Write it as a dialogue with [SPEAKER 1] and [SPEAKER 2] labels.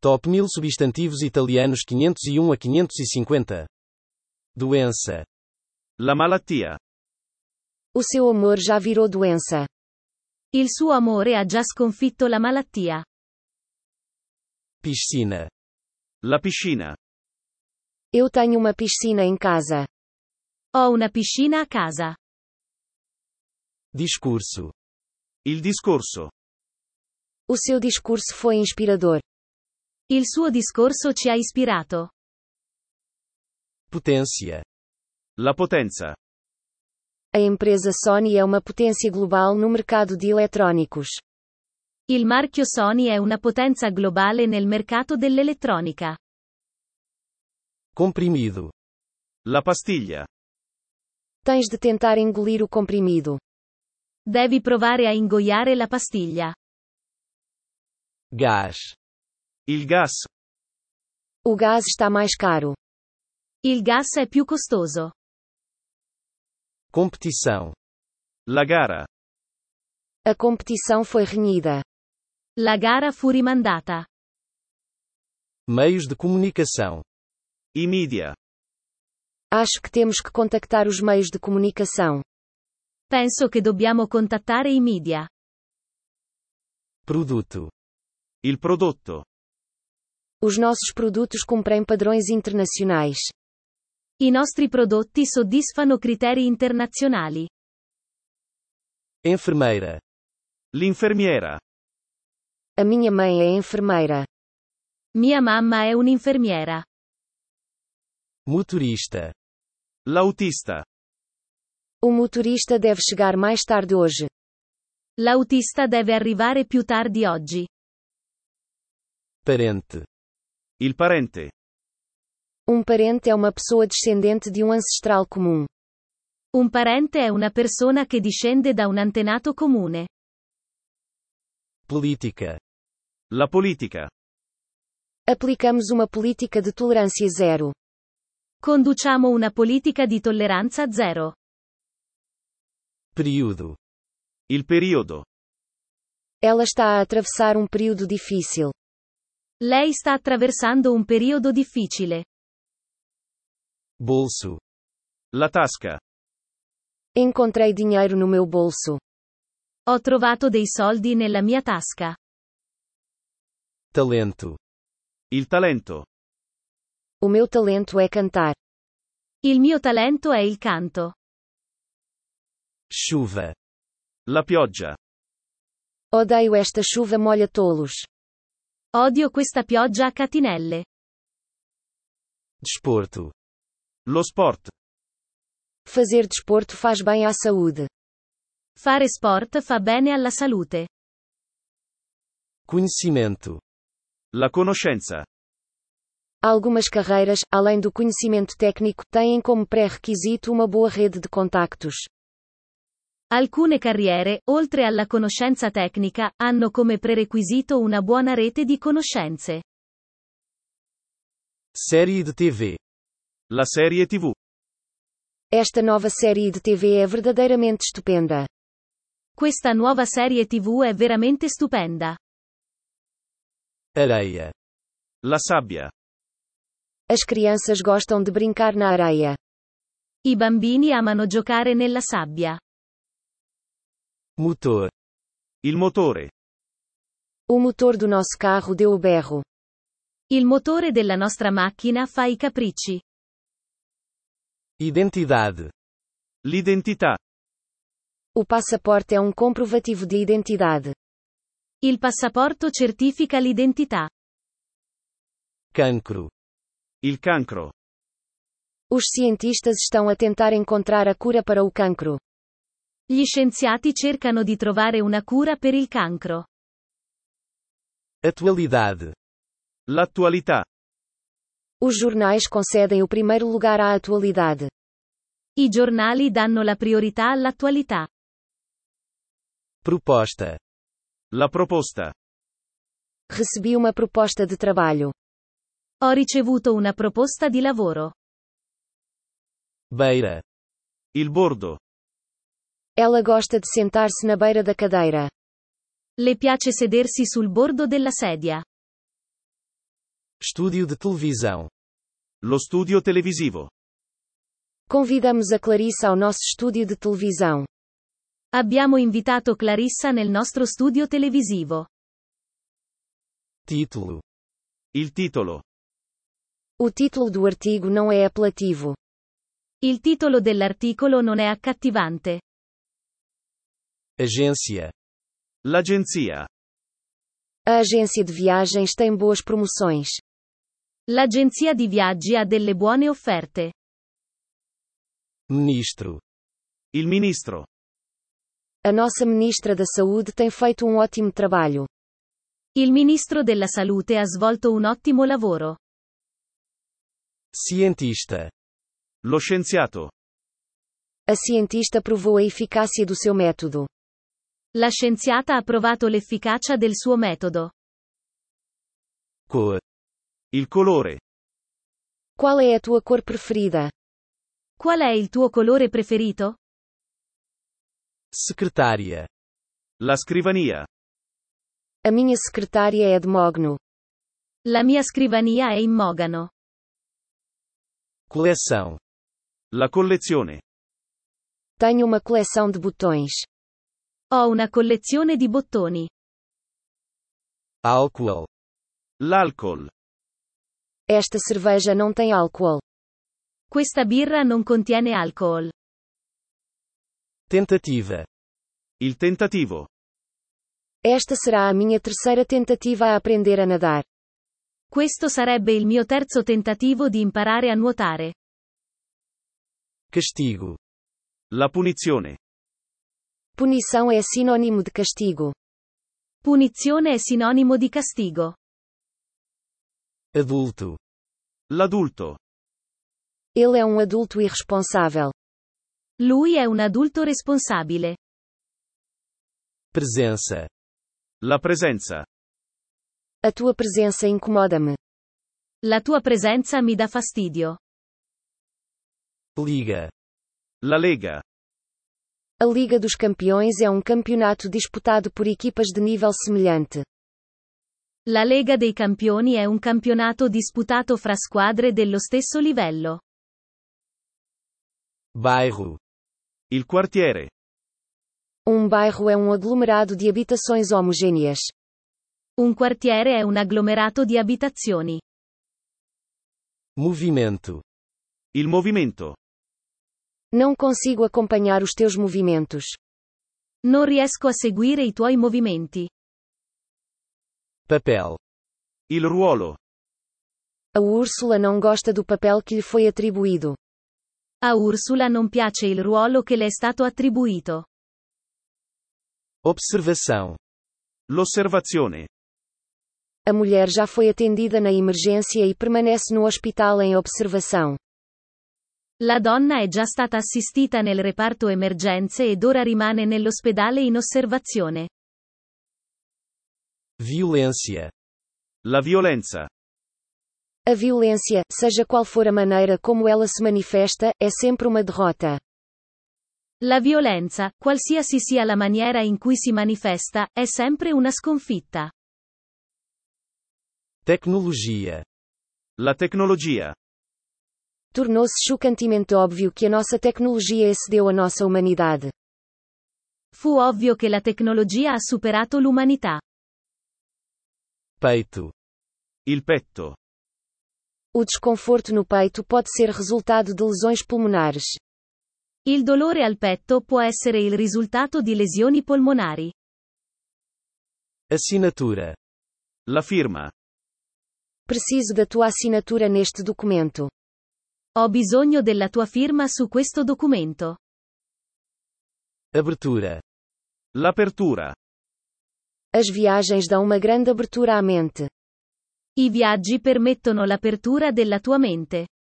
[SPEAKER 1] Top 1000 substantivos italianos 501 a 550. Doença.
[SPEAKER 2] La malattia.
[SPEAKER 3] O seu amor já virou doença.
[SPEAKER 4] Il suo amore ha già sconfitto la malattia.
[SPEAKER 1] Piscina.
[SPEAKER 2] La piscina.
[SPEAKER 3] Eu tenho uma piscina em casa.
[SPEAKER 4] Ho una piscina a casa.
[SPEAKER 1] Discurso.
[SPEAKER 2] Il discorso.
[SPEAKER 3] O seu discurso foi inspirador.
[SPEAKER 4] Il suo discorso ci ha ispirato.
[SPEAKER 1] Potência.
[SPEAKER 2] La potenza.
[SPEAKER 3] A empresa Sony é uma potência global no mercado de eletrônicos.
[SPEAKER 4] Il marchio Sony è una potenza globale nel mercato dell'elettronica.
[SPEAKER 1] Comprimido.
[SPEAKER 2] La pastiglia.
[SPEAKER 3] Tens de tentar engolir o comprimido.
[SPEAKER 4] Devi provare a ingoiare la pastiglia.
[SPEAKER 1] Gás.
[SPEAKER 2] Il gas.
[SPEAKER 3] O gás está mais caro.
[SPEAKER 4] Il gas è più costoso.
[SPEAKER 1] Competição.
[SPEAKER 2] La gara.
[SPEAKER 3] A competição foi renhida.
[SPEAKER 4] La gara fu rimandata.
[SPEAKER 1] Meios de comunicação.
[SPEAKER 2] I media.
[SPEAKER 3] Acho que temos que contactar os meios de comunicação.
[SPEAKER 4] Penso che dobbiamo contattare i media.
[SPEAKER 1] Produto.
[SPEAKER 2] Il prodotto.
[SPEAKER 3] Os nossos produtos cumprem padrões internacionais.
[SPEAKER 4] I nostri prodotti soddisfano criteri internazionali.
[SPEAKER 1] Enfermeira.
[SPEAKER 2] L'infermiera.
[SPEAKER 3] A minha mãe é enfermeira.
[SPEAKER 4] Mia mamma è un'infermiera.
[SPEAKER 1] Motorista.
[SPEAKER 2] L'autista.
[SPEAKER 3] O motorista deve chegar mais tarde hoje.
[SPEAKER 4] L'autista deve arrivare più tardi oggi.
[SPEAKER 1] Parente.
[SPEAKER 2] Il parente.
[SPEAKER 3] Um parente é uma pessoa descendente de um ancestral comum.
[SPEAKER 4] Un parente è una persona che discende da un antenato comune.
[SPEAKER 1] Política.
[SPEAKER 2] La politica.
[SPEAKER 3] Aplicamos uma política de tolerância zero.
[SPEAKER 4] Conduciamo una politica di tolleranza zero.
[SPEAKER 1] Período.
[SPEAKER 2] Il periodo.
[SPEAKER 3] Ela está a atravessar um período difícil.
[SPEAKER 4] Lei sta attraversando un periodo difficile.
[SPEAKER 1] Bolso.
[SPEAKER 2] La tasca.
[SPEAKER 3] Encontrei dinheiro no meu bolso.
[SPEAKER 4] Ho trovato dei soldi nella mia tasca.
[SPEAKER 1] Talento.
[SPEAKER 2] Il talento.
[SPEAKER 3] O meu talento é cantar.
[SPEAKER 4] Il mio talento è il canto.
[SPEAKER 1] Chuva.
[SPEAKER 2] La pioggia.
[SPEAKER 3] Odeio esta chuva molha tolos.
[SPEAKER 4] Odio questa pioggia a catinelle.
[SPEAKER 1] Desporto.
[SPEAKER 2] Lo sport.
[SPEAKER 3] Fazer desporto faz bem à saúde.
[SPEAKER 4] Fare sport fa bene alla salute.
[SPEAKER 1] Conhecimento.
[SPEAKER 2] La conoscenza.
[SPEAKER 3] Algumas carreiras, além do conhecimento técnico, têm como pré-requisito uma boa rede de contactos.
[SPEAKER 4] Alcune carriere, oltre alla conoscenza tecnica, hanno come prerequisito una buona rete di conoscenze.
[SPEAKER 1] Série de TV.
[SPEAKER 2] La serie TV.
[SPEAKER 3] Esta nova série de TV é verdadeiramente estupenda.
[SPEAKER 4] Questa nuova serie TV è veramente stupenda.
[SPEAKER 1] Areia.
[SPEAKER 2] La sabbia.
[SPEAKER 3] As crianças gostam de brincar na areia.
[SPEAKER 4] I bambini amano giocare nella sabbia.
[SPEAKER 1] Motor.
[SPEAKER 2] Il motore.
[SPEAKER 3] O motor do nosso carro deu o berro.
[SPEAKER 4] Il motore della nostra macchina fa i capricci.
[SPEAKER 1] Identidade.
[SPEAKER 2] L'identità.
[SPEAKER 3] O passaporte é um comprovativo de identidade.
[SPEAKER 4] Il passaporto certifica l'identità.
[SPEAKER 1] Cancro.
[SPEAKER 2] Il cancro.
[SPEAKER 3] Os cientistas estão a tentar encontrar a cura para o cancro.
[SPEAKER 4] Gli scienziati cercano di trovare una cura per il cancro.
[SPEAKER 1] Atualidade.
[SPEAKER 2] L'attualità.
[SPEAKER 3] Os jornais concedem o primeiro lugar à atualidade.
[SPEAKER 4] I giornali danno la priorità all'attualità.
[SPEAKER 1] Proposta.
[SPEAKER 2] La proposta.
[SPEAKER 3] Recebi uma proposta de trabalho.
[SPEAKER 4] Ho ricevuto una proposta di lavoro.
[SPEAKER 1] Beira.
[SPEAKER 2] Il bordo.
[SPEAKER 3] Ela gosta de sentar-se na beira da cadeira.
[SPEAKER 4] Le piace sedersi sul bordo della sedia.
[SPEAKER 1] Estúdio de televisão.
[SPEAKER 2] Lo studio televisivo.
[SPEAKER 3] Convidamos a Clarissa ao nosso estúdio de televisão.
[SPEAKER 4] Abbiamo invitato Clarissa nel nostro studio televisivo.
[SPEAKER 1] Título.
[SPEAKER 2] Il titolo.
[SPEAKER 3] O título do artigo não é apelativo.
[SPEAKER 4] Il titolo dell'articolo non è accattivante.
[SPEAKER 1] Agência.
[SPEAKER 2] L'agenzia.
[SPEAKER 3] A agência de viagens tem boas promoções.
[SPEAKER 4] L'agenzia di viaggi ha delle buone offerte.
[SPEAKER 1] Ministro.
[SPEAKER 2] Il ministro.
[SPEAKER 3] A nossa ministra da Saúde tem feito um ótimo trabalho.
[SPEAKER 4] Il ministro della Salute ha svolto un ottimo lavoro.
[SPEAKER 1] Cientista.
[SPEAKER 2] Lo scienziato.
[SPEAKER 3] A cientista provou a eficácia do seu método.
[SPEAKER 4] La scienziata ha provato l'efficacia del suo metodo.
[SPEAKER 1] Cor.
[SPEAKER 2] Il colore.
[SPEAKER 3] Qual é a tua cor preferida?
[SPEAKER 4] Qual è il tuo colore preferito?
[SPEAKER 1] Secretária.
[SPEAKER 2] La scrivania.
[SPEAKER 3] A minha secretária é de mogno.
[SPEAKER 4] La mia scrivania è in mogano.
[SPEAKER 1] Coleção.
[SPEAKER 2] La collezione.
[SPEAKER 3] Tenho uma coleção de botões.
[SPEAKER 4] Ho una collezione di bottoni.
[SPEAKER 1] Álcool.
[SPEAKER 2] L'alcol.
[SPEAKER 3] Esta cerveja não tem álcool.
[SPEAKER 4] Questa birra non contiene alcol.
[SPEAKER 1] Tentativa.
[SPEAKER 2] Il tentativo.
[SPEAKER 3] Esta será a minha terceira tentativa a aprender a nadar.
[SPEAKER 4] Questo sarebbe il mio terzo tentativo di imparare a nuotare.
[SPEAKER 1] Castigo.
[SPEAKER 2] La punizione.
[SPEAKER 3] Punição é sinônimo de castigo.
[SPEAKER 4] Punizione è sinonimo di castigo.
[SPEAKER 1] Adulto.
[SPEAKER 2] L'adulto.
[SPEAKER 3] Ele é um adulto irresponsável.
[SPEAKER 4] Lui è un adulto responsabile.
[SPEAKER 1] Presença.
[SPEAKER 2] La presenza.
[SPEAKER 3] A tua presença incomoda-me.
[SPEAKER 4] La tua presenza mi dà fastidio.
[SPEAKER 1] Liga.
[SPEAKER 2] La lega.
[SPEAKER 3] A Liga dos Campeões é um campeonato disputado por equipas de nível semelhante.
[SPEAKER 4] La Lega dei Campioni è un campionato disputato fra squadre dello stesso livello.
[SPEAKER 1] Bairro.
[SPEAKER 2] Il quartiere.
[SPEAKER 3] Um bairro é um aglomerado de habitações homogêneas.
[SPEAKER 4] Un quartiere è un agglomerato di abitazioni.
[SPEAKER 1] Movimento.
[SPEAKER 2] Il movimento.
[SPEAKER 3] Não consigo acompanhar os teus movimentos.
[SPEAKER 4] Non riesco a seguire i tuoi movimenti.
[SPEAKER 1] Papel.
[SPEAKER 2] Il ruolo.
[SPEAKER 3] A Úrsula não gosta do papel que lhe foi atribuído.
[SPEAKER 4] A Ursula non piace il ruolo che le è stato attribuito.
[SPEAKER 1] Observação.
[SPEAKER 2] L'osservazione.
[SPEAKER 3] A mulher já foi atendida na emergência e permanece no hospital em observação.
[SPEAKER 4] La donna è già stata assistita nel reparto emergenze ed ora rimane nell'ospedale in osservazione.
[SPEAKER 1] Violência.
[SPEAKER 2] La violenza.
[SPEAKER 3] A violência, seja qual for a maneira como ela se manifesta, é sempre uma derrota.
[SPEAKER 4] La violenza, qualsiasi sia la maniera in cui si manifesta, è sempre una sconfitta.
[SPEAKER 1] Tecnologia.
[SPEAKER 2] La tecnologia.
[SPEAKER 3] Tornou-se chocantemente óbvio que a nossa tecnologia excedeu a nossa humanidade.
[SPEAKER 4] Fu ovvio che la tecnologia ha superato l'umanità.
[SPEAKER 1] Peito.
[SPEAKER 2] Il petto.
[SPEAKER 3] O desconforto no peito pode ser resultado de lesões pulmonares.
[SPEAKER 4] Il dolore al petto può essere il risultato di lesioni polmonari.
[SPEAKER 1] Assinatura.
[SPEAKER 2] La firma.
[SPEAKER 3] Preciso da tua assinatura neste documento.
[SPEAKER 4] Ho bisogno della tua firma su questo documento.
[SPEAKER 1] Abertura.
[SPEAKER 2] L'apertura.
[SPEAKER 3] As viagens dão uma grande abertura à mente.
[SPEAKER 4] I viaggi permettono l'apertura della tua mente.